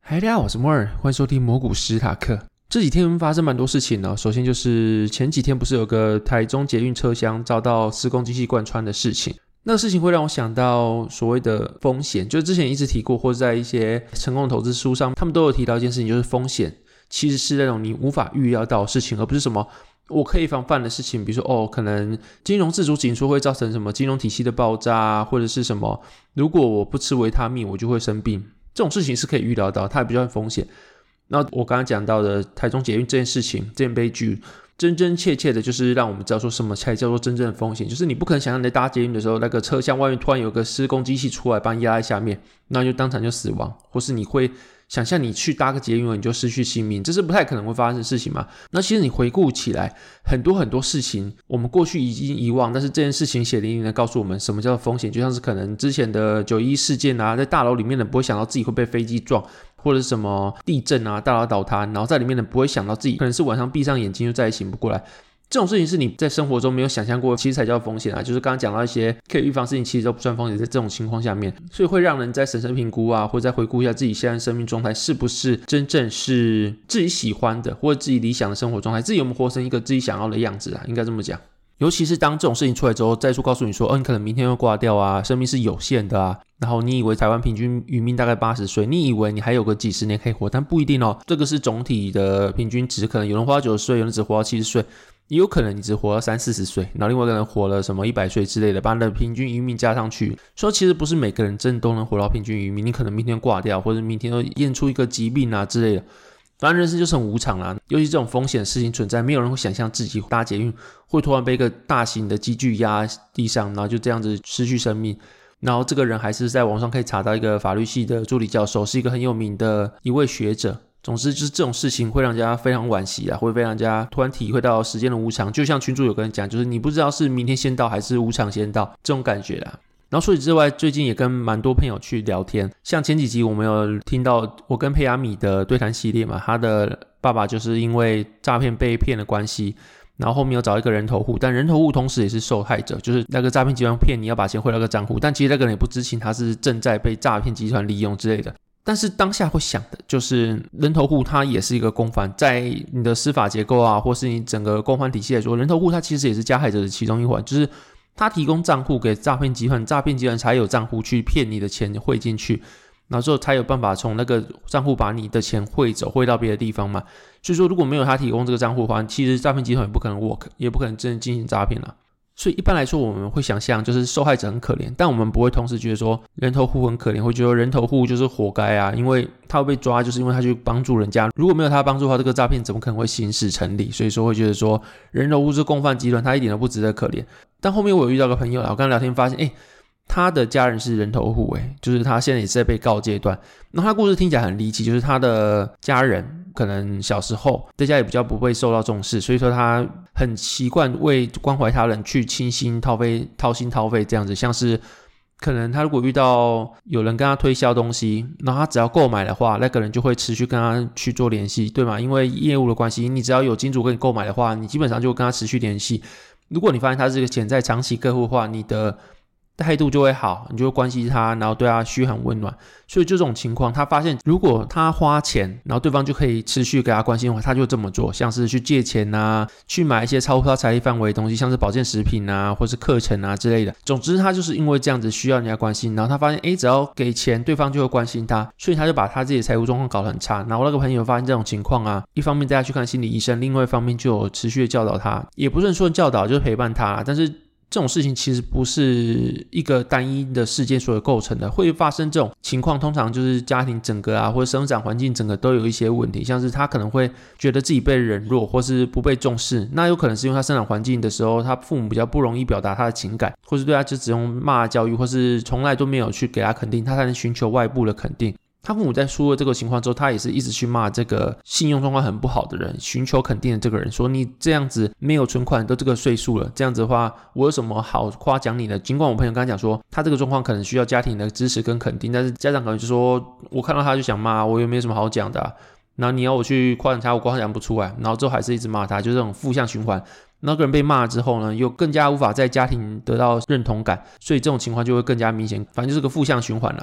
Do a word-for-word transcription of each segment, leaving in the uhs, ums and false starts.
嗨，大家好，我是摩尔，欢迎收听魔股史塔克。这几天发生蛮多事情呢。首先就是前几天不是有个台中捷运车厢遭到施工机器贯穿的事情，那个事情会让我想到所谓的风险，就是之前一直提过，或者在一些成功的投资书上，他们都有提到一件事情，就是风险其实是那种你无法预料到的事情，而不是什么我可以防范的事情。比如说哦，可能金融自主紧缩会造成什么金融体系的爆炸，或者是什么如果我不吃维他命我就会生病，这种事情是可以预料到，它也比较风险。那我刚刚讲到的台中捷运这件事情，这件悲剧真真切切的就是让我们知道说什么才叫做真正的风险，就是你不可能想象你在搭捷运的时候，那个车厢外面突然有个施工机器出来把你压在下面，那就当场就死亡，或是你会想象你去搭个捷运你就失去性命，这是不太可能会发生的事情嘛。那其实你回顾起来，很多很多事情我们过去已经遗忘，但是这件事情血淋淋的告诉我们什么叫做风险，就像是可能之前的九一一事件啊，在大楼里面的不会想到自己会被飞机撞，或者是什么地震啊，大楼倒塌，然后在里面的不会想到自己可能是晚上闭上眼睛就再也醒不过来，这种事情是你在生活中没有想象过，其实才叫风险啊。就是刚刚讲到一些可以预防事情，其实都不算风险，在这种情况下面，所以会让人在审慎评估啊，或者再回顾一下自己现在生命状态是不是真正是自己喜欢的，或者自己理想的生活状态，自己有没有活成一个自己想要的样子啊，应该这么讲。尤其是当这种事情出来之后，再次告诉你说，哦，你可能明天会挂掉啊，生命是有限的啊，然后你以为台湾平均余命大概八十岁，你以为你还有个几十年可以活，但不一定哦。这个是总体的平均值，可能有人活到九十岁，有人只活到七十岁，也有可能你只活到三四十岁，然后另外一个人活了什么一百岁之类的，把你的平均余命加上去。说其实不是每个人真的都能活到平均余命，你可能明天挂掉，或者明天又验出一个疾病啊之类的。反正人生就是很无常啦，尤其这种风险的事情存在，没有人会想象自己搭捷运会突然被一个大型的机具压地上，然后就这样子失去生命。然后这个人还是在网上可以查到一个法律系的助理教授，是一个很有名的一位学者。总之就是这种事情会让人家非常惋惜啊，会被让人家突然体会到时间的无常，就像群主有个人讲，就是你不知道是明天先到还是无常先到，这种感觉啦。然后除此之外，最近也跟蛮多朋友去聊天，像前几集我们有听到我跟佩亚米的对谈系列嘛，他的爸爸就是因为诈骗被骗的关系，然后后面有找一个人头户，但人头户同时也是受害者，就是那个诈骗集团骗你要把钱汇到个账户，但其实那个人也不知情他是正在被诈骗集团利用之类的。但是当下会想的就是人头户他也是一个共犯，在你的司法结构啊，或是你整个共犯体系来说，人头户他其实也是加害者的其中一环，就是他提供账户给诈骗集团，诈骗集团才有账户去骗你的钱汇进去，然后之后才有办法从那个账户把你的钱汇走，汇到别的地方嘛。所以说如果没有他提供这个账户的话，其实诈骗集团也不可能 work， 也不可能真的进行诈骗啦。所以一般来说我们会想象就是受害者很可怜，但我们不会同时觉得说人头户很可怜，会觉得人头户就是活该啊，因为他会被抓就是因为他去帮助人家，如果没有他帮助的话，这个诈骗怎么可能会行使成立，所以说会觉得说人头户是共犯集团，他一点都不值得可怜。但后面我有遇到个朋友，我跟他聊天发现诶他的家人是人头户，诶就是他现在也是在被告阶段。那他故事听起来很离奇，就是他的家人可能小时候在家也比较不会受到重视，所以说他很习惯为关怀他人去倾心掏肺掏心掏肺这样子，像是可能他如果遇到有人跟他推销东西，然后他只要购买的话，那个人就会持续跟他去做联系，对吗？因为业务的关系，你只要有金主跟你购买的话，你基本上就会跟他持续联系。如果你发现他是个潜在长期客户的话，你的态度就会好，你就会关心他，然后对他嘘寒问暖。所以就这种情况，他发现如果他花钱，然后对方就可以持续给他关心的话，他就这么做，像是去借钱啊，去买一些超乎他财力范围的东西，像是保健食品啊，或是课程啊之类的。总之他就是因为这样子需要人家关心，然后他发现诶只要给钱，对方就会关心他，所以他就把他自己的财务状况搞得很差。然后那个朋友发现这种情况啊，一方面带他去看心理医生，另外一方面就有持续的教导他，也不是说教导就是陪伴他啦，但是这种事情其实不是一个单一的事件所构成的，会发生这种情况通常就是家庭整个啊，或者生长环境整个都有一些问题，像是他可能会觉得自己被冷落或是不被重视，那有可能是因为他生长环境的时候他父母比较不容易表达他的情感，或是对他就只用骂教育，或是从来都没有去给他肯定，他才能寻求外部的肯定。他父母在出了这个情况之后，他也是一直去骂这个信用状况很不好的人，寻求肯定的这个人，说你这样子没有存款都这个岁数了，这样子的话我有什么好夸奖你的。尽管我朋友跟他讲说他这个状况可能需要家庭的支持跟肯定，但是家长可能就说我看到他就想骂，我又没有什么好讲的啊，然后你要我去夸奖他我夸奖不出来，然后之后还是一直骂他，就这种负向循环。那个人被骂之后呢，又更加无法在家庭得到认同感，所以这种情况就会更加明显，反正就是个负向循环了。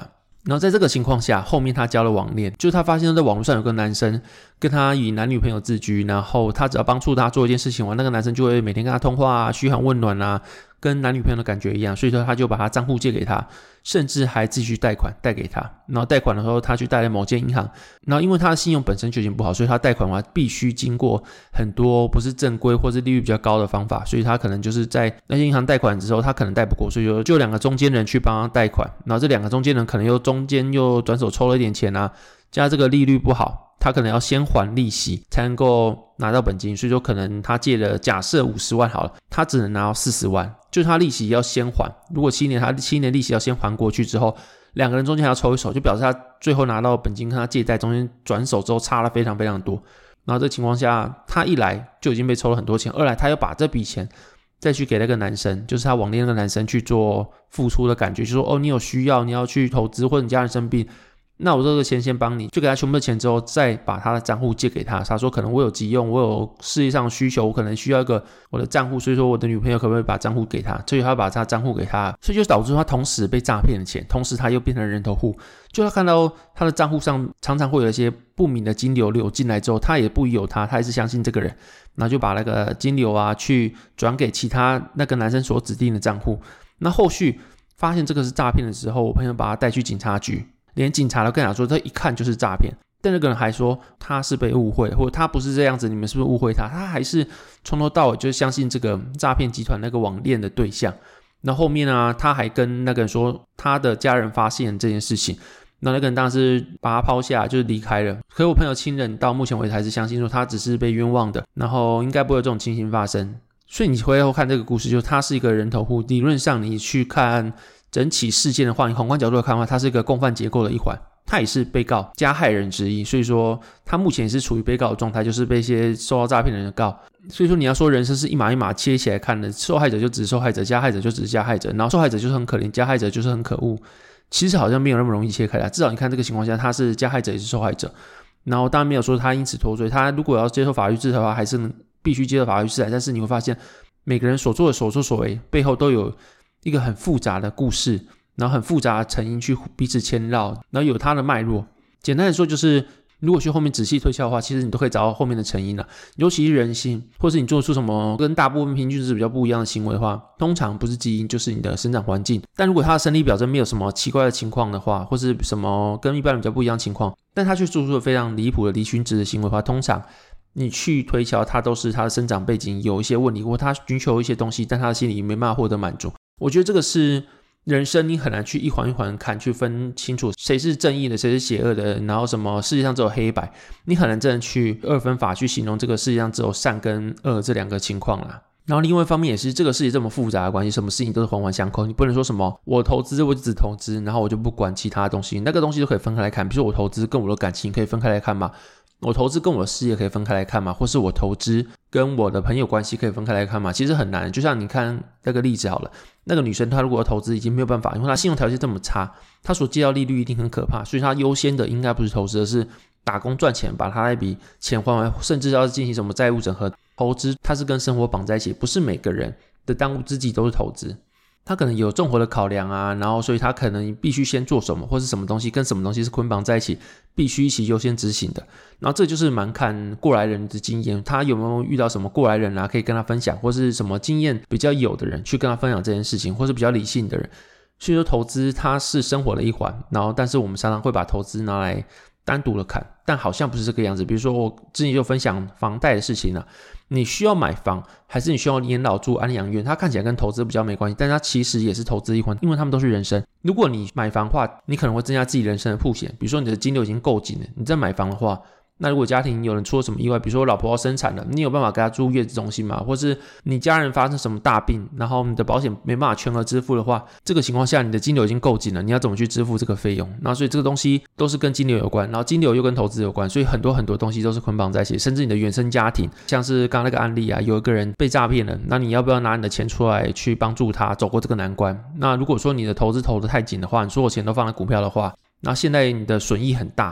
然后在这个情况下，后面他交了网恋，就是他发现在网络上有个男生跟他以男女朋友自居，然后他只要帮助他做一件事情，那个男生就会每天跟他通话啊，嘘寒问暖啊，跟男女朋友的感觉一样，所以说他就把他账户借给他，甚至还继续贷款贷给他。然后贷款的时候，他去贷了某间银行，然后因为他的信用本身就已经不好，所以他贷款的话必须经过很多不是正规或是利率比较高的方法，所以他可能就是在那些银行贷款之后，他可能贷不过，所以就就两个中间人去帮他贷款，然后这两个中间人可能又中间又转手抽了一点钱啊，加上这个利率不好，他可能要先还利息才能够拿到本金，所以说可能他借了假设五十万好了，他只能拿到四十万，就是他利息要先还，如果七年他七年利息要先还过去之后，两个人中间还要抽一手，就表示他最后拿到本金跟他借贷中间转手之后差了非常非常多。然后这个情况下，他一来就已经被抽了很多钱，二来他又把这笔钱再去给那个男生，就是他网恋那个男生去做付出的感觉，就说哦，你有需要你要去投资或者你家人生病，那我这个钱先帮你，就给他全部的钱之后，再把他的账户借给他。他说可能我有急用，我有事业上的需求，我可能需要一个我的账户，所以说我的女朋友可不可以把账户给他？所以他把他账户给他，所以就导致他同时被诈骗的钱，同时他又变成人头户。就他看到他的账户上常常会有一些不明的金流流进来之后，他也不疑有他，他还是相信这个人，然后就把那个金流啊去转给其他那个男生所指定的账户。那后续发现这个是诈骗的时候，我朋友把他带去警察局。连警察都跟他说，这一看就是诈骗。但那个人还说他是被误会，或者他不是这样子，你们是不是误会他？他还是从头到尾就相信这个诈骗集团那个网恋的对象。那后面啊，他还跟那个人说，他的家人发现这件事情，那那个人当然是把他抛下，就是离开了。可是我朋友亲人到目前为止还是相信说他只是被冤枉的，然后应该不会有这种情形发生。所以你回头看这个故事，就是他是一个人头户，理论上你去看整起事件的话，你宏观角度来看的话，它是一个共犯结构的一环，他也是被告加害人之一，所以说他目前也是处于被告的状态，就是被一些受到诈骗的人告。所以说你要说人生是一码一码切起来看的，受害者就只是受害者，加害者就只是加害者，然后受害者就是很可怜，加害者就是很可恶，其实好像没有那么容易切开来。至少你看这个情况下，他是加害者也是受害者，然后当然没有说他因此脱罪，他如果要接受法律制裁的话，还是必须接受法律制裁。但是你会发现每个人所做的所作所为背后都有一个很复杂的故事，然后很复杂的成因去彼此牵绕，然后有它的脉络。简单的说就是如果去后面仔细推敲的话，其实你都可以找到后面的成因了。尤其是人性，或是你做出什么跟大部分平均值比较不一样的行为的话，通常不是基因就是你的生长环境。但如果他的生理表征没有什么奇怪的情况的话，或是什么跟一般人比较不一样的情况，但他却做出了非常离谱的离群值的行为的话，通常你去推敲他都是他的生长背景有一些问题，或他寻求一些东西，但他的心里没办法获得满足。我觉得这个是人生你很难去一环一环看，去分清楚谁是正义的，谁是邪恶的，然后什么世界上只有黑白，你很难真的去二分法去形容这个世界上只有善跟恶这两个情况啦。然后另外一方面也是这个世界这么复杂的关系，什么事情都是环环相扣，你不能说什么我投资我就只投资，然后我就不管其他东西，那个东西都可以分开来看。比如说我投资跟我的感情可以分开来看嘛，我投资跟我的事业可以分开来看嘛，或是我投资跟我的朋友关系可以分开来看嘛，其实很难。就像你看那个例子好了，那个女生她如果要投资已经没有办法，因为她信用条件这么差，她所借到利率一定很可怕，所以她优先的应该不是投资，而是打工赚钱，把她那笔钱还完，甚至要进行什么债务整合。投资它是跟生活绑在一起，不是每个人的当务之急都是投资，他可能有综合的考量啊，然后所以他可能必须先做什么，或是什么东西跟什么东西是捆绑在一起，必须一起优先执行的。然后这就是蛮看过来人的经验，他有没有遇到什么过来人啊可以跟他分享，或是什么经验比较有的人去跟他分享这件事情，或是比较理性的人。所以说投资它是生活的一环，然后但是我们常常会把投资拿来单独的看，但好像不是这个样子。比如说我之前就分享房贷的事情啊，你需要买房还是你需要养老住安养院，它看起来跟投资比较没关系，但它其实也是投资一环，因为它们都是人生。如果你买房的话，你可能会增加自己人生的曝险，比如说你的金流已经够紧了，你再买房的话，那如果家庭有人出了什么意外，比如说我老婆要生产了，你有办法给她住月子中心吗？或是你家人发生什么大病，然后你的保险没办法全额支付的话，这个情况下你的金流已经够紧了，你要怎么去支付这个费用？那所以这个东西都是跟金流有关，然后金流又跟投资有关，所以很多很多东西都是捆绑在一起，甚至你的原生家庭，像是刚刚那个案例啊，有一个人被诈骗了，那你要不要拿你的钱出来去帮助他走过这个难关？那如果说你的投资投得太紧的话，你所有钱都放在股票的话，那现在你的损益很大，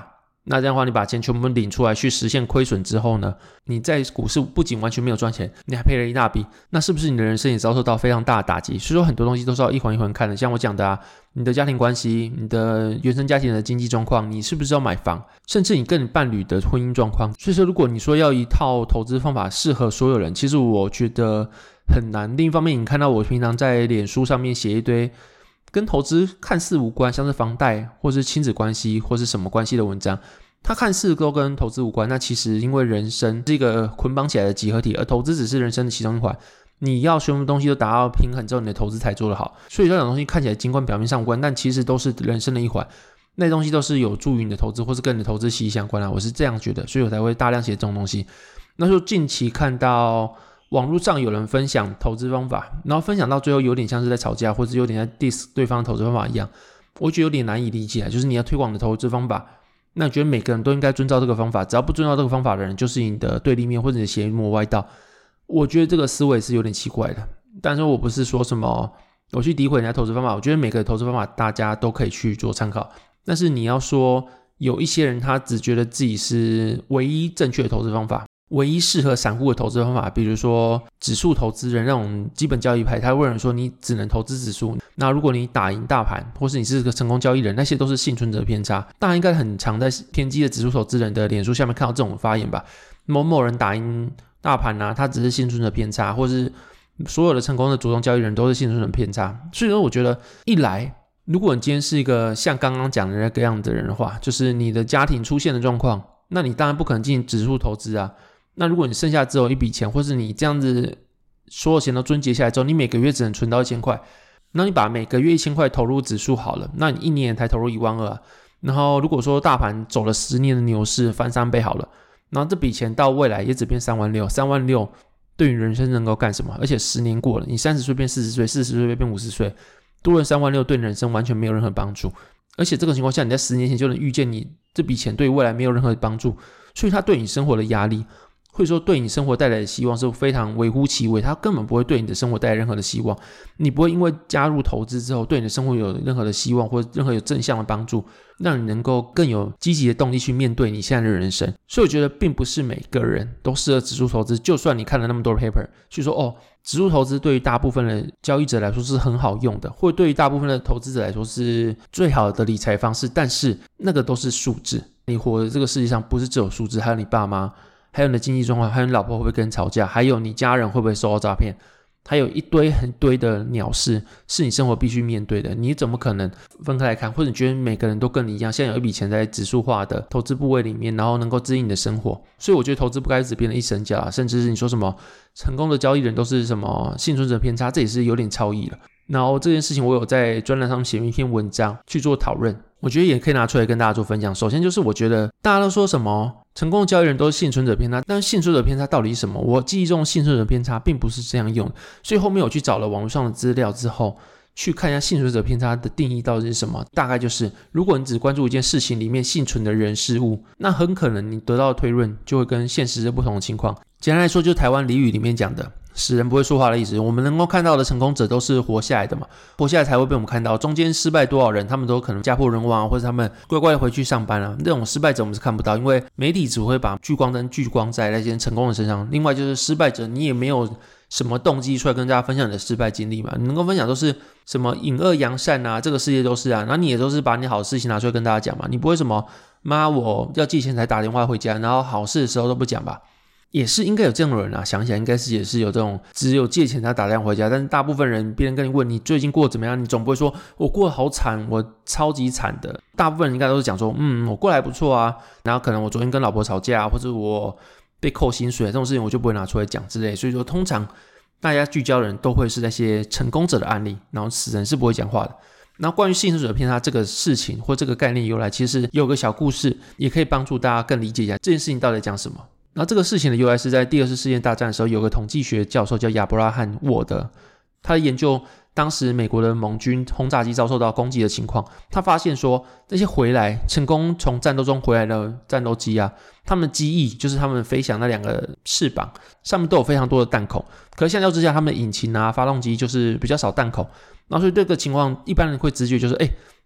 那这样的话，你把钱全部领出来去实现亏损之后呢，你在股市不仅完全没有赚钱，你还赔了一大笔，那是不是你的人生也遭受到非常大的打击？所以说很多东西都是要一环一环看的，像我讲的啊，你的家庭关系，你的原生家庭的经济状况，你是不是要买房，甚至你跟你伴侣的婚姻状况。所以说如果你说要一套投资方法适合所有人，其实我觉得很难。另一方面，你看到我平常在脸书上面写一堆跟投资看似无关，像是房贷或是亲子关系或是什么关系的文章，它看似都跟投资无关，那其实因为人生是一个捆绑起来的集合体，而投资只是人生的其中一环，你要所有东西都达到平衡之后，你的投资才做得好。所以这种东西看起来尽管表面上无关，但其实都是人生的一环，那些东西都是有助于你的投资或是跟你的投资息息相关啊，我是这样觉得，所以我才会大量写这种东西。那就近期看到网络上有人分享投资方法，然后分享到最后有点像是在吵架，或者有点在 diss 对方的投资方法一样，我觉得有点难以理解。就是你要推广的投资方法，那你觉得每个人都应该遵照这个方法，只要不遵照这个方法的人就是你的对立面或者你的邪魔歪道，我觉得这个思维是有点奇怪的。但是我不是说什么我去诋毁人家投资方法，我觉得每个投资方法大家都可以去做参考，但是你要说有一些人他只觉得自己是唯一正确的投资方法，唯一适合散户的投资方法，比如说指数投资人那种基本交易派，他会有人说你只能投资指数，那如果你打赢大盘或是你是个成功交易人，那些都是幸存者偏差。大家应该很常在偏激的指数投资人的脸书下面看到这种发言吧，某某人打赢大盘啊，他只是幸存者偏差，或是所有的成功的主动交易人都是幸存者偏差。所以说我觉得一来，如果你今天是一个像刚刚讲的那个样的人的话，就是你的家庭出现的状况，那你当然不可能进行指数投资啊。那如果你剩下只有一笔钱，或是你这样子所有钱都撙节下来之后，你每个月只能存到一千块，那你把每个月一千块投入指数好了，那你一年才投入一万二啊。然后如果说大盘走了十年的牛市翻三倍好了，然后这笔钱到未来也只变三万六，三万六对于人生能够干什么？而且十年过了，你三十岁变四十岁，四十岁变五十岁，多了三万六对人生完全没有任何帮助。而且这个情况下，你在十年前就能预见你这笔钱对未来没有任何帮助，所以它对你生活的压力，或者说对你生活带来的希望是非常微乎其微，它根本不会对你的生活带来任何的希望。你不会因为加入投资之后对你的生活有任何的希望，或者任何有正向的帮助，让你能够更有积极的动力去面对你现在的人生。所以我觉得并不是每个人都适合指数投资，就算你看了那么多的 paper 去说哦，指数投资对于大部分的交易者来说是很好用的，或者对于大部分的投资者来说是最好的理财方式，但是那个都是数字。你活的这个世界上不是只有数字，还有你爸妈，还有你的经济状况，还有你老婆会不会跟你吵架，还有你家人会不会受到诈骗，还有一堆很堆的鸟事是你生活必须面对的。你怎么可能分开来看？或者你觉得每个人都跟你一样，现在有一笔钱在指数化的投资部位里面，然后能够指引你的生活。所以我觉得投资不该只变得一身价，甚至是你说什么成功的交易人都是什么幸存者偏差，这也是有点超意了。然后这件事情我有在专栏上写一篇文章去做讨论，我觉得也可以拿出来跟大家做分享。首先就是我觉得大家都说什么成功的交易人都是幸存者偏差，但是幸存者偏差到底是什么？我记忆中幸存者偏差并不是这样用，所以后面我去找了网络上的资料之后，去看一下幸存者偏差的定义到底是什么。大概就是如果你只关注一件事情里面幸存的人事物，那很可能你得到的推论就会跟现实是不同的情况。简单来说，就是台湾俚语里面讲的死人不会说话的意思。我们能够看到的成功者都是活下来的嘛，活下来才会被我们看到。中间失败多少人，他们都可能家破人亡，或者他们乖乖的回去上班啊。这种失败者我们是看不到，因为媒体只会把聚光灯聚光在那些成功的身上。另外就是失败者，你也没有什么动机出来跟大家分享你的失败经历嘛。你能够分享都是什么隐恶扬善啊，这个世界都是啊，然后你也都是把你好的事情拿出来跟大家讲嘛。你不会什么妈我要借钱才打电话回家，然后好事的时候都不讲吧。也是应该有这样的人啊，想起来应该是也是有这种只有借钱才打电话回家，但是大部分人别人跟你问你最近过得怎么样，你总不会说我过得好惨，我超级惨的。大部分人应该都是讲说嗯我过得还不错啊，然后可能我昨天跟老婆吵架，或者我被扣薪水，这种事情我就不会拿出来讲之类。所以说通常大家聚焦的人都会是那些成功者的案例，然后死人是不会讲话的。然后关于幸存者偏差这个事情或这个概念由来，其实有个小故事也可以帮助大家更理解一下这件事情到底在讲什么。那这个事情的由来是在第二次世界大战的时候，有个统计学教授叫亚伯拉罕沃德，他的研究当时美国的盟军轰炸机遭受到攻击的情况，他发现说那些回来成功从战斗中回来的战斗机啊，他们的机翼就是他们飞翔那两个翅膀上面都有非常多的弹孔，可是相较之下他们的引擎啊发动机就是比较少弹孔，然后所以这个情况一般人会直觉就是哎，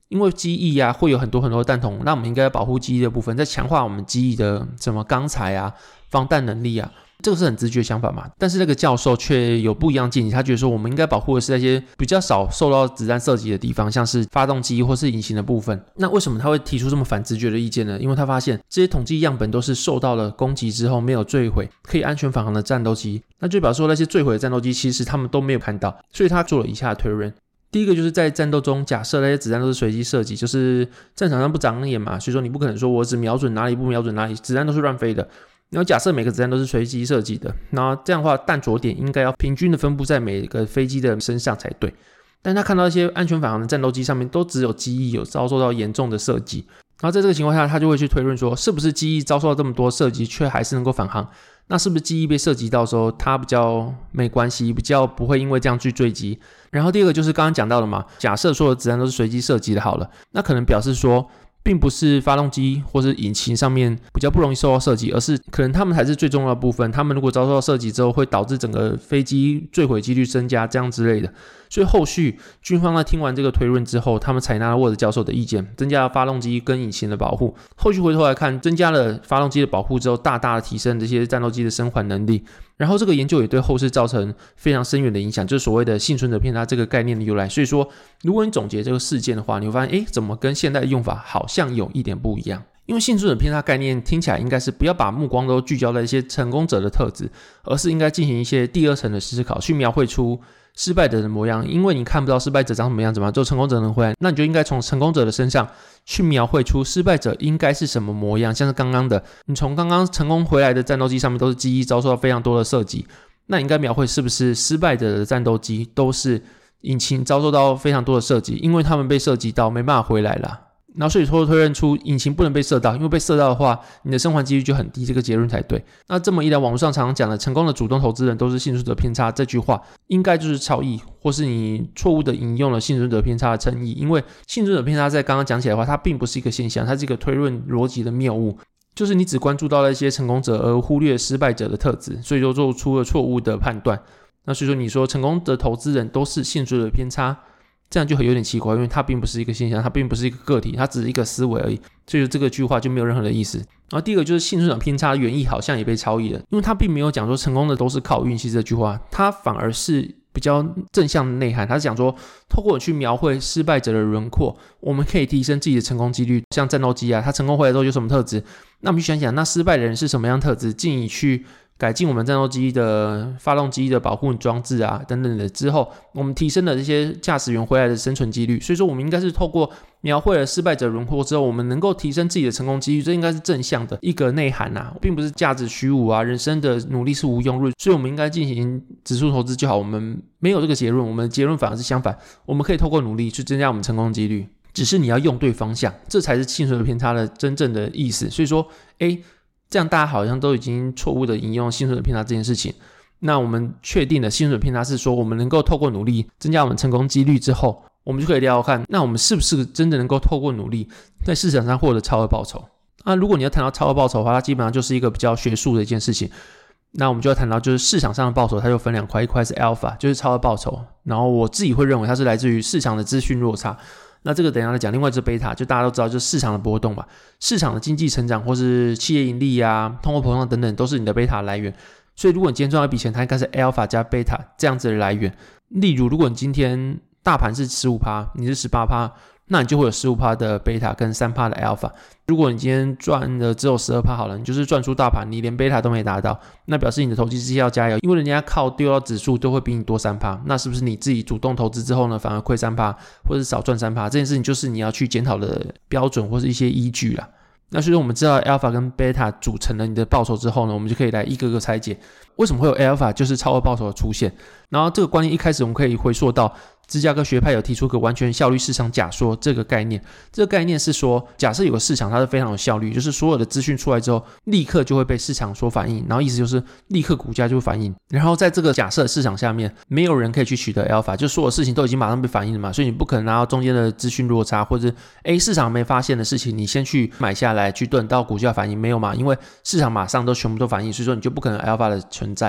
因为机翼啊会有很多很多的弹筒，那我们应该要保护机翼的部分，再强化我们机翼的什么钢材啊、防弹能力啊，这个是很直觉的想法嘛。但是那个教授却有不一样见解，他觉得说我们应该保护的是那些比较少受到子弹射击的地方，像是发动机或是引擎的部分。那为什么他会提出这么反直觉的意见呢？因为他发现这些统计样本都是受到了攻击之后没有坠毁，可以安全返航的战斗机，那就表示说那些坠毁的战斗机其实他们都没有看到，所以他做了以下的推论。第一个就是在战斗中，假设那些子弹都是随机射击，就是战场上不长眼嘛，所以说你不可能说我只瞄准哪里不瞄准哪里，子弹都是乱飞的。然后假设每个子弹都是随机射击的，那这样的话弹着点应该要平均的分布在每个飞机的身上才对。但他看到一些安全返航的战斗机上面都只有机翼有遭受到严重的射击，然后在这个情况下他就会去推论说，是不是机翼遭受到这么多射击却还是能够返航，那是不是机翼被射击到的时候它比较没关系，比较不会因为这样去坠机。然后第二个就是刚刚讲到的嘛，假设所有的子弹都是随机射击的好了，那可能表示说并不是发动机或是引擎上面比较不容易受到射击，而是可能他们才是最重要的部分，他们如果遭受到射击之后会导致整个飞机坠毁几率增加这样之类的。所以后续军方在听完这个推论之后，他们采纳了沃德教授的意见，增加了发动机跟引擎的保护。后续回头来看，增加了发动机的保护之后，大大的提升这些战斗机的生还能力。然后这个研究也对后世造成非常深远的影响，就是所谓的幸存者偏差这个概念的由来。所以说如果你总结这个事件的话，你会发现诶，怎么跟现在的用法好像有一点不一样。因为幸存者偏差概念听起来应该是不要把目光都聚焦在一些成功者的特质，而是应该进行一些第二层的思考，去描绘出失败者的模样。因为你看不到失败者长什么样子嘛，只有成功者能回来，那你就应该从成功者的身上去描绘出失败者应该是什么模样。像是刚刚的，你从刚刚成功回来的战斗机上面都是机翼遭受到非常多的射击，那你应该描绘是不是失败者的战斗机都是引擎遭受到非常多的射击，因为他们被射击到没办法回来了。然后所以说推论出引擎不能被射到，因为被射到的话你的生还几率就很低，这个结论才对。那这么一来，网络上常常讲的成功的主动投资人都是幸存者偏差这句话应该就是超译，或是你错误的引用了幸存者偏差的称义。因为幸存者偏差在刚刚讲起来的话，它并不是一个现象，它是一个推论逻辑的谬误，就是你只关注到了一些成功者而忽略失败者的特质，所以就做出了错误的判断。那所以说你说成功的投资人都是幸存者偏差，这样就很有点奇怪，因为它并不是一个现象，它并不是一个个体，它只是一个思维而已，所以这个句话就没有任何的意思。然后第二个就是幸存者偏差的原意好像也被超译了，因为它并没有讲说成功的都是靠运气这句话，它反而是比较正向的内涵。它是讲说透过去描绘失败者的轮廓，我们可以提升自己的成功几率。像战斗机啊，它成功回来之后有什么特质，那我们去想想那失败的人是什么样的特质，进而去改进我们战斗机的发动机的保护装置啊等等的之后，我们提升了这些驾驶员回来的生存几率。所以说我们应该是透过描绘了失败者轮廓之后，我们能够提升自己的成功几率，这应该是正向的一个内涵啊，并不是价值虚无啊，人生的努力是无用论，所以我们应该进行指数投资就好。我们没有这个结论，我们的结论反而是相反，我们可以透过努力去增加我们成功几率，只是你要用对方向，这才是幸存者偏差的真正的意思。所以说诶这样大家好像都已经错误的引用幸存者偏差这件事情。那我们确定的幸存者偏差是说，我们能够透过努力增加我们成功几率之后，我们就可以聊聊看，那我们是不是真的能够透过努力在市场上获得超额报酬。那如果你要谈到超额报酬的话，它基本上就是一个比较学术的一件事情。那我们就要谈到就是市场上的报酬，它就分两块，一块是 alpha 就是超额报酬，然后我自己会认为它是来自于市场的资讯落差，那这个等一下再讲。另外就是贝塔，就大家都知道就是市场的波动嘛，市场的经济成长或是企业盈利啊、通货膨胀等等都是你的贝塔来源。所以如果你今天赚到一笔钱，它应该是 alpha 加贝塔这样子的来源。例如如果你今天大盘是 百分之十五， 你是 百分之十八， 那你就会有 百分之十五 的贝塔跟 百分之三 的 alpha。 如果你今天赚的只有 百分之十二 好了，你就是赚出大盘，你连贝塔都没达到，那表示你的投机之要加油，因为人家靠丢到指数都会比你多 百分之三， 那是不是你自己主动投资之后呢反而亏 百分之三 或者少赚 百分之三， 这件事情就是你要去检讨的标准或是一些依据啦。那所以我们知道 alpha 跟 beta 组成了你的报酬之后呢，我们就可以来一个个拆解为什么会有 alpha 就是超额报酬的出现。然后这个观念一开始我们可以回溯到芝加哥学派有提出个完全效率市场假说这个概念。这个概念是说，假设有个市场它是非常有效率，就是所有的资讯出来之后立刻就会被市场所反映，然后意思就是立刻股价就会反映。然后在这个假设市场下面，没有人可以去取得 alpha， 就所有事情都已经马上被反映了嘛，所以你不可能拿到中间的资讯落差，或者诶市场没发现的事情你先去买下来去等到股价反应，没有嘛，因为市场马上都全部都反映，所以说你就不可能 alpha 的存在。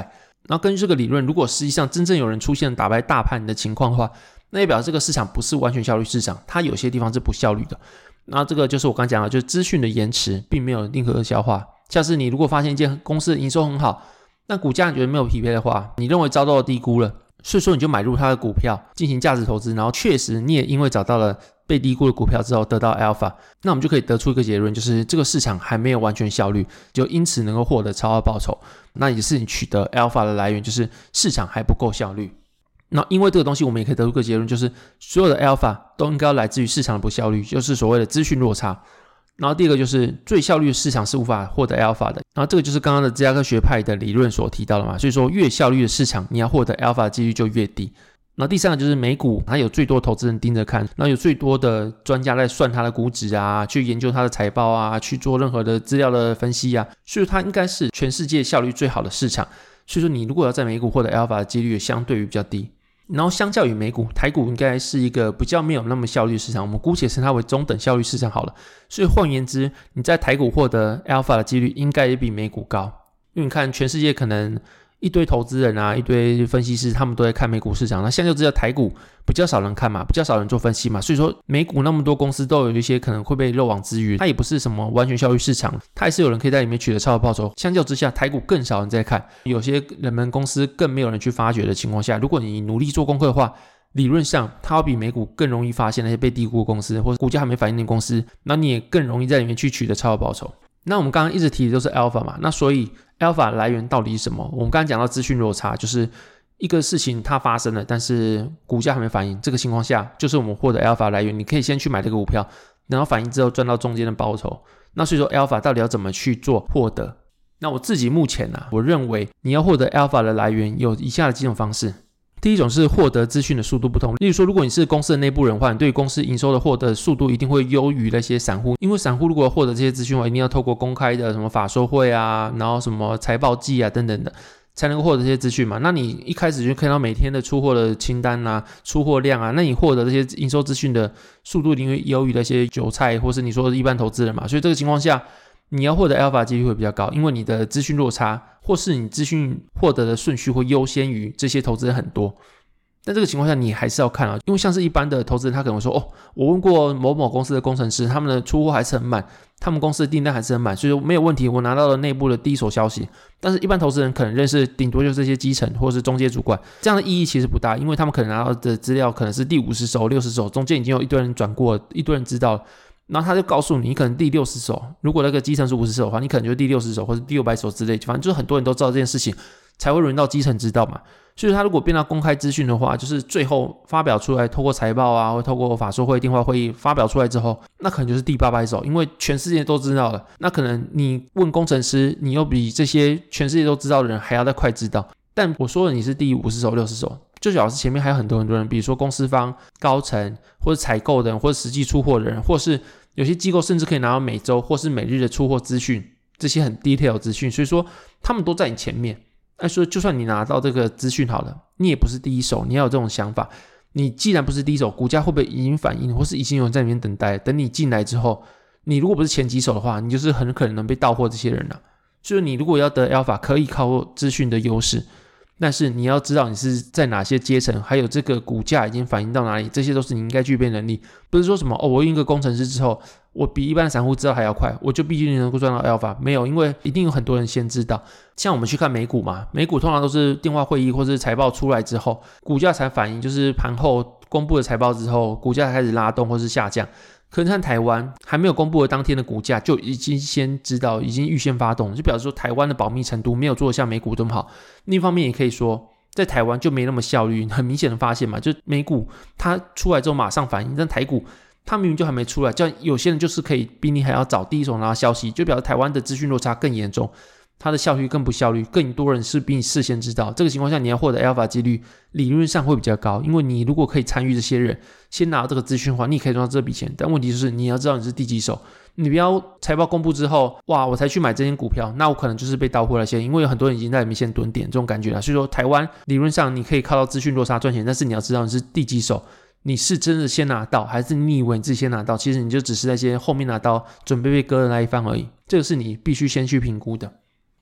然后根据这个理论，如果实际上真正有人出现打败大盘的情况的话，那代表这个市场不是完全效率市场，它有些地方是不效率的。那这个就是我刚才讲的，就是资讯的延迟并没有任何的消化。像是你如果发现一间公司的营收很好，那股价你觉得没有匹配的话，你认为遭到了低估了，所以说你就买入它的股票进行价值投资，然后确实你也因为找到了被低估的股票之后得到 alpha， 那我们就可以得出一个结论，就是这个市场还没有完全效率，就因此能够获得超额报酬，那也是你取得 alpha 的来源，就是市场还不够效率。那因为这个东西我们也可以得出一个结论，就是所有的 alpha 都应该要来自于市场的不效率，就是所谓的资讯落差。然后第二个就是最效率的市场是无法获得 alpha 的，然后这个就是刚刚的芝加哥学派的理论所提到的嘛，所以说越效率的市场你要获得 alpha 的几率就越低。然后第三个就是美股，它有最多投资人盯着看，然后有最多的专家在算它的估值啊，去研究它的财报啊，去做任何的资料的分析啊，所以它应该是全世界效率最好的市场。所以说你如果要在美股获得 alpha 的几率也相对于比较低。然后相较于美股，台股应该是一个比较没有那么效率市场，我们姑且称它为中等效率市场好了。所以换言之，你在台股获得 alpha 的几率应该也比美股高，因为你看全世界可能一堆投资人啊，一堆分析师，他们都在看美股市场，那现在就知道台股比较少人看嘛，比较少人做分析嘛，所以说美股那么多公司都有一些可能会被漏网之鱼，它也不是什么完全效率市场，它还是有人可以在里面取得超额报酬。相较之下，台股更少人在看，有些人们公司更没有人去发掘的情况下，如果你努力做功课的话，理论上它要比美股更容易发现那些被低估的公司或者股价还没反应的公司，那你也更容易在里面去取得超额报酬。那我们刚刚一直提的都是 alpha 嘛，那所以 alpha 来源到底是什么？我们刚刚讲到资讯落差，就是一个事情它发生了，但是股价还没反应，这个情况下就是我们获得 alpha 来源，你可以先去买这个股票，然后反应之后赚到中间的报酬。那所以说 alpha 到底要怎么去做获得？那我自己目前啊，我认为你要获得 alpha 的来源有以下的几种方式。第一种是获得资讯的速度不同，例如说如果你是公司的内部人的话，你对于公司营收的获得速度一定会优于那些散户，因为散户如果获得这些资讯的话，一定要透过公开的什么法说会啊，然后什么财报季啊等等的，才能够获得这些资讯嘛。那你一开始就看到每天的出货的清单啊，出货量啊，那你获得这些营收资讯的速度一定会优于那些韭菜或是你说的一般投资人嘛，所以这个情况下你要获得 alpha 几率会比较高，因为你的资讯落差或是你资讯获得的顺序会优先于这些投资人很多。但这个情况下你还是要看啊，因为像是一般的投资人他可能说，哦，我问过某某公司的工程师，他们的出货还是很满，他们公司的订单还是很满，所以说没有问题，我拿到了内部的第一手消息。但是一般投资人可能认识顶多就是这些基层或是中介主管，这样的意义其实不大，因为他们可能拿到的资料可能是第五十手六十手，中间已经有一堆人转过，一堆人知道了，然后他就告诉你，你可能第六十手，如果那个基层是五十手的话，你可能就是第六十手或者第六百手之类，反正就是很多人都知道这件事情，才会轮到基层知道嘛。所以他如果变到公开资讯的话，就是最后发表出来，透过财报啊，或透过法说会、电话会议发表出来之后，那可能就是第八百手，因为全世界都知道了。那可能你问工程师，你又比这些全世界都知道的人还要再快知道。但我说的你是第五十手、六十手，就表示前面还有很多很多人，比如说公司方、高层，或者采购的人，或者实际出货的人，或是有些机构甚至可以拿到每周或是每日的出货资讯，这些很 detail 的资讯，所以说他们都在你前面。那说就算你拿到这个资讯好了，你也不是第一手，你要有这种想法。你既然不是第一手，股价会不会已经反应，或是已经有人在里面等待？等你进来之后，你如果不是前几手的话，你就是很可能能被到货这些人了、啊。所以你如果要得 alpha， 可以靠资讯的优势，但是你要知道你是在哪些阶层，还有这个股价已经反映到哪里，这些都是你应该具备能力。不是说什么哦，我用一个工程师之后，我比一般的散户知道还要快，我就必须能够赚到 alpha。没有，因为一定有很多人先知道。像我们去看美股嘛，美股通常都是电话会议或是财报出来之后，股价才反应，就是盘后公布的财报之后，股价才开始拉动或是下降。可是看台湾还没有公布的当天的股价就已经先知道，已经预先发动，就表示说台湾的保密程度没有做得像美股这么好。另一方面也可以说在台湾就没那么效率，很明显的发现嘛，就美股它出来之后马上反应，但台股它明明就还没出来，这样有些人就是可以比你还要早第一手拿到消息，就表示台湾的资讯落差更严重，它的效率更不效率，更多人是比你事先知道。这个情况下你要获得 alpha 几率理论上会比较高，因为你如果可以参与这些人先拿到这个资讯的话，你也可以赚到这笔钱。但问题就是你要知道你是第几手，你不要财报公布之后，哇，我才去买这间股票，那我可能就是被盗货了先，因为有很多人已经在里面先蹲点这种感觉了。所以说台湾理论上你可以靠到资讯落差赚钱，但是你要知道你是第几手，你是真的先拿到，还是你以为你自己先拿到，其实你就只是那些后面拿到准备被割的那一方而已，这个是你必须先去评估的。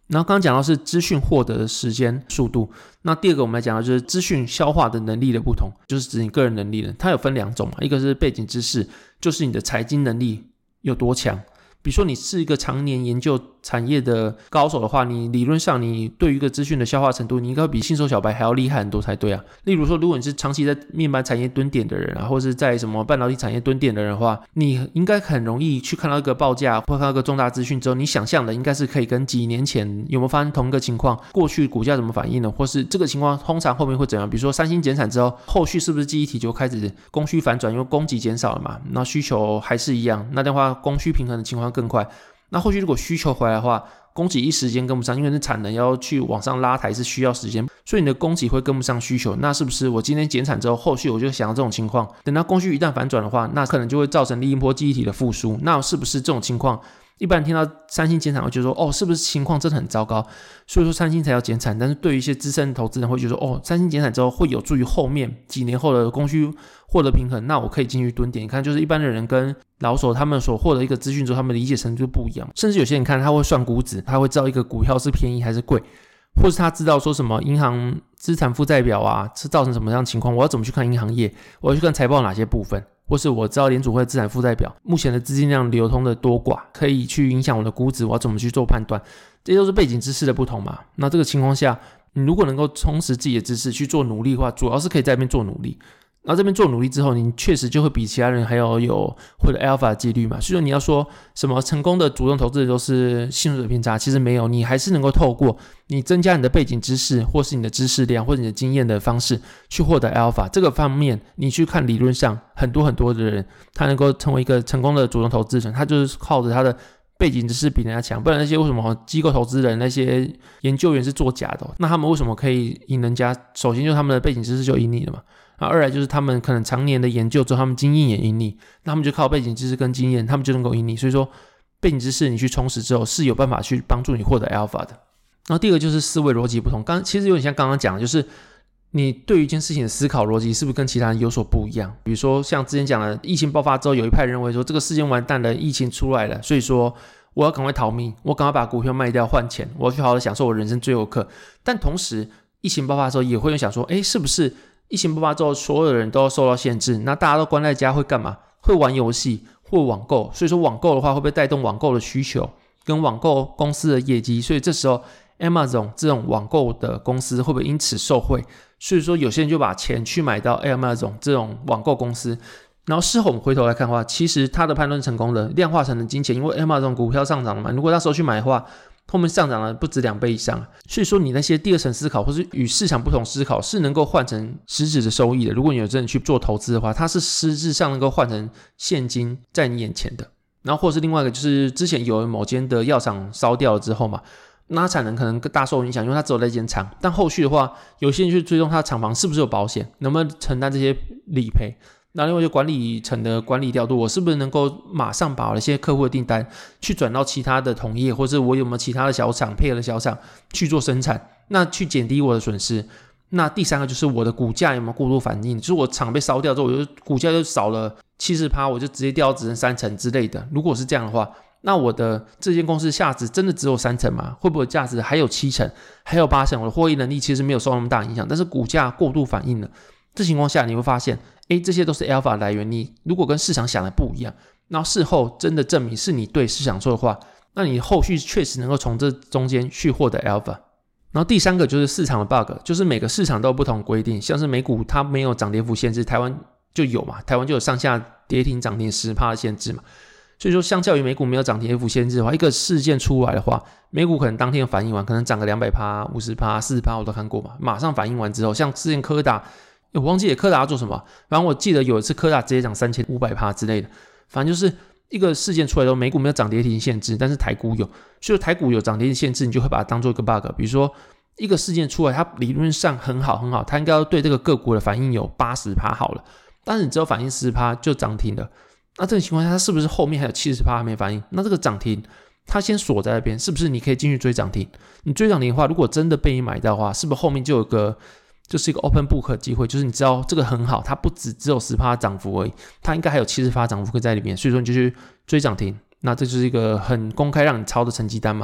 然后刚刚讲到是资讯获得的时间速度，那第二个我们来讲到就是资讯消化的能力的不同，就是指你个人能力了。它有分两种嘛，一个是背景知识，就是你的财经能力有多强。比如说你是一个常年研究产业的高手的话，你理论上你对于一个资讯的消化程度，你应该比新手小白还要厉害很多才对啊。例如说，如果你是长期在面板产业蹲点的人啊，或者是在什么半导体产业蹲点的人的话，你应该很容易去看到一个报价或看到一个重大资讯之后，你想象的应该是可以跟几年前有没有发生同一个情况，过去股价怎么反应呢？或是这个情况通常后面会怎样？比如说三星减产之后，后续是不是记忆体就开始供需反转，因为供给减少了嘛，那需求还是一样，那的话供需平衡的情况更快。那后续如果需求回来的话，供给一时间跟不上，因为是产能要去往上拉抬是需要时间，所以你的供给会跟不上需求。那是不是我今天减产之后，后续我就想到这种情况，等到供需一旦反转的话，那可能就会造成另一波记忆体的复苏。那是不是这种情况？一般人听到三星减产会觉得说，哦，是不是情况真的很糟糕，所以说三星才要减产。但是对于一些资深投资人会觉得说，哦，三星减产之后会有助于后面几年后的供需获得平衡，那我可以进去蹲点。你看，就是一般的人跟老手他们所获得一个资讯之后，他们理解程度就不一样。甚至有些人看他会算估值，他会知道一个股票是便宜还是贵，或是他知道说什么银行资产负债表啊是造成什么样的情况，我要怎么去看银行业，我要去看财报哪些部分，或是我知道联储会的资产负债表目前的资金量流通的多寡，可以去影响我的估值，我要怎么去做判断，这些都是背景知识的不同嘛。那这个情况下，你如果能够充实自己的知识去做努力的话，主要是可以在这边做努力。然后这边做努力之后，你确实就会比其他人还要有获得 alpha 的几率嘛。所以说你要说什么成功的主动投资人都是幸存者偏差，其实没有，你还是能够透过你增加你的背景知识，或是你的知识量，或者你的经验的方式去获得 alpha。这个方面你去看理论上很多很多的人，他能够成为一个成功的主动投资人，他就是靠着他的背景知识比人家强，不然那些为什么机构投资人那些研究员是作假的、哦、那他们为什么可以赢人家？首先就是他们的背景知识就赢你了嘛，那二来就是他们可能常年的研究之后，他们经验也赢你，那他们就靠背景知识跟经验，他们就能够赢你。所以说背景知识你去充实之后，是有办法去帮助你获得 alpha 的。然后第二个就是思维逻辑不同，刚其实有点像刚刚讲的，就是你对于一件事情的思考逻辑是不是跟其他人有所不一样。比如说像之前讲的疫情爆发之后，有一派认为说这个事件完蛋了，疫情出来了，所以说我要赶快逃命，我赶快把股票卖掉换钱，我要去好好的享受我人生最后一刻。但同时疫情爆发之后也会想说，诶，是不是疫情爆发之后所有的人都要受到限制，那大家都关在家会干嘛？会玩游戏或网购，所以说网购的话会不会带动网购的需求跟网购公司的业绩？所以这时候 Amazon 这种网购的公司会不会因此受惠？所以说有些人就把钱去买到 Amazon 这种网购公司，然后事后我们回头来看的话，其实他的判断成功的，量化成的金钱，因为 Amazon 股票上涨了嘛，如果那时候去买的话，后面上涨了不止两倍以上。所以说你那些第二层思考或是与市场不同思考是能够换成实质的收益的。如果你有真的去做投资的话，它是实质上能够换成现金在你眼前的。然后或是另外一个就是之前有某间的药厂烧掉了之后嘛，那产能可能大受影响，因为它只有那间厂，但后续的话有些人去追踪它的厂房是不是有保险，能不能承担这些理赔。那另外就管理层的管理调度，我是不是能够马上把我的一些客户的订单去转到其他的同业，或者我有没有其他的小厂配合的小厂去做生产，那去减低我的损失。那第三个就是我的股价有没有过度反应，就是我厂被烧掉之后，我就股价就少了 百分之七十， 我就直接掉到只剩三成之类的。如果是这样的话，那我的这间公司价值真的只有三成吗？会不会价值还有七成还有八成？我的获利能力其实没有受那么大影响，但是股价过度反应了，这情况下你会发现诶，这些都是 alpha 来源。你如果跟市场想的不一样，然后事后真的证明是你对市场说的话，那你后续确实能够从这中间去获得 alpha。 然后第三个就是市场的 bug， 就是每个市场都有不同规定，像是美股它没有涨跌幅限制，台湾就有嘛，台湾就有上下跌停涨停 百分之十 的限制嘛。所以说相较于美股没有涨跌幅限制的话，一个事件出来的话，美股可能当天反应完可能涨个 百分之两百、五十、四十 我都看过嘛，马上反应完之后，像之前柯达我忘记了柯达做什么，反正我记得有一次柯达直接涨 三千五百 之类的，反正就是一个事件出来的时候，美股没有涨跌停限制，但是台股有，所以台股有涨跌停限制，你就会把它当做一个 bug。 比如说一个事件出来，它理论上很好很好，它应该要对这个个股的反应有 百分之八十 好了，但是你只有反应 百分之十 就涨停了，那这个情况下它是不是后面还有 百分之七十 还没反应？那这个涨停它先锁在那边，是不是你可以进去追涨停？你追涨停的话，如果真的被你买到的话，是不是后面就有个就是一个 open book 的机会，就是你知道这个很好，它不只只有 百分之十 的涨幅而已，它应该还有 百分之七十 涨幅可以在里面，所以说你就去追涨停，那这就是一个很公开让你抄的成绩单嘛。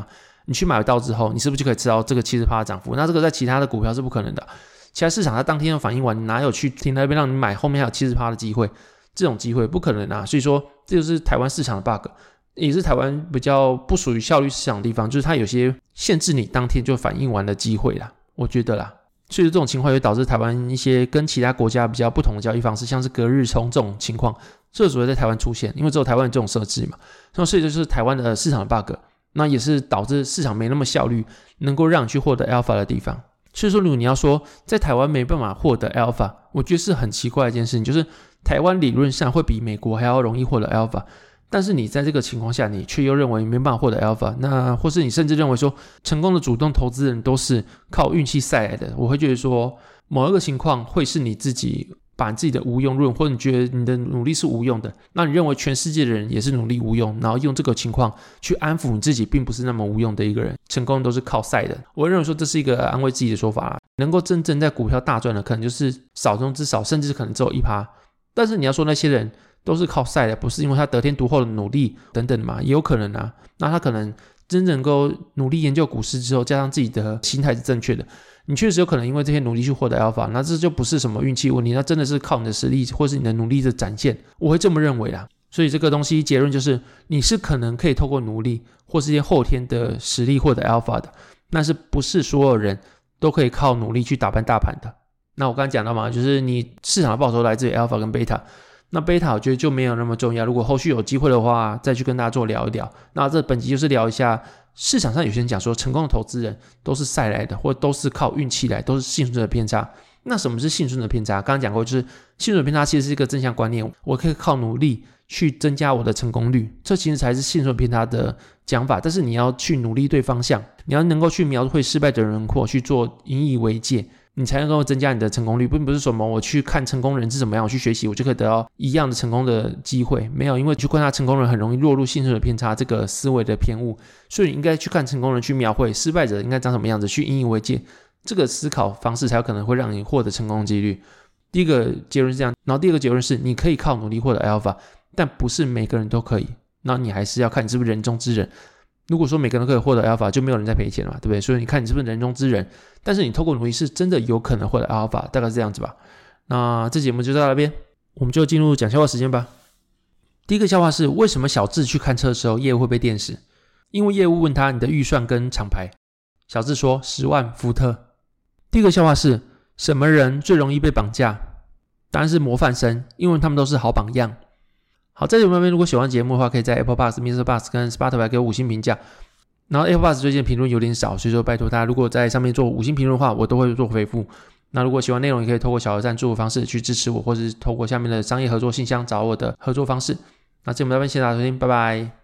你去买到之后，你是不是就可以吃到这个 百分之七十 的涨幅？那这个在其他的股票是不可能的，其他市场它当天就反应完，哪有去停在那边让你买后面还有 百分之七十 的机会？这种机会不可能啊！所以说这就是台湾市场的 bug， 也是台湾比较不属于效率市场的地方，就是它有些限制你当天就反应完的机会啦，我觉得啦。所以这种情况会导致台湾一些跟其他国家比较不同的交易方式，像是隔日冲这种情况，这只会在台湾出现，因为只有台湾有这种设置嘛。所以这就是台湾的市场的 bug， 那也是导致市场没那么效率，能够让你去获得 alpha 的地方。所以说，如果你要说在台湾没办法获得 alpha， 我觉得是很奇怪的一件事情，就是台湾理论上会比美国还要容易获得 alpha， 但是你在这个情况下，你却又认为没办法获得 alpha， 那或是你甚至认为说成功的主动投资人都是靠运气赛来的，我会觉得说某一个情况会是你自己把你自己的无用论，或者你觉得你的努力是无用的，那你认为全世界的人也是努力无用，然后用这个情况去安抚你自己并不是那么无用的一个人，成功都是靠赛的。我认为说这是一个安慰自己的说法啦，能够真正在股票大赚的可能就是少中之少，甚至可能只有 百分之一， 但是你要说那些人都是靠赛的，不是因为他得天独厚的努力等等嘛，也有可能啊。那他可能真正能够努力研究股市之后，加上自己的心态是正确的，你确实有可能因为这些努力去获得 alpha， 那这就不是什么运气问题，那真的是靠你的实力或是你的努力的展现，我会这么认为啦。所以这个东西结论就是你是可能可以透过努力或是一些后天的实力获得 alpha 的，但是不是所有人都可以靠努力去打败大盘的。那我刚才讲到嘛，就是你市场的报酬来自于 alpha 跟 beta， 那 beta 我觉得就没有那么重要，如果后续有机会的话再去跟大家做聊一聊。那这本集就是聊一下市场上有些人讲说成功的投资人都是赛来的，或都是靠运气来，都是幸存的偏差。那什么是幸存的偏差？刚刚讲过，就是幸存的偏差其实是一个正向观念，我可以靠努力去增加我的成功率，这其实才是幸存偏差的讲法。但是你要去努力对方向，你要能够去描绘失败的轮廓，去做引以为戒，你才能够增加你的成功率，并不是什么我去看成功人是怎么样，我去学习我就可以得到一样的成功的机会，没有，因为去观察成功人很容易落入幸存的偏差这个思维的偏误，所以你应该去看成功人，去描绘失败者应该长什么样子，去引以为戒，这个思考方式才有可能会让你获得成功的几率。第一个结论是这样，然后第二个结论是你可以靠努力获得 alpha， 但不是每个人都可以，那你还是要看你是不是人中之人。如果说每个人都可以获得 alpha， 就没有人在赔钱了嘛，对不对？所以你看你是不是人中之人，但是你透过努力是真的有可能获得 alpha， 大概是这样子吧。那这节目就到那边，我们就进入讲笑话时间吧。第一个笑话是，为什么小智去看车的时候业务会被电死？因为业务问他你的预算跟厂牌，小智说十万福特。第二个笑话是，什么人最容易被绑架？当然是模范生，因为他们都是好榜样。好，在节目那边如果喜欢节目的话，可以在 Apple Podcast、Mr. Bus 跟 Spotify 给我五星评价。然后 Apple Bus 最近评论有点少，所以说拜托大家如果在上面做五星评论的话，我都会做回复。那如果喜欢内容，也可以透过小额赞助的方式去支持我，或是透过下面的商业合作信箱找我的合作方式。那节目那边谢谢大家收听，拜拜。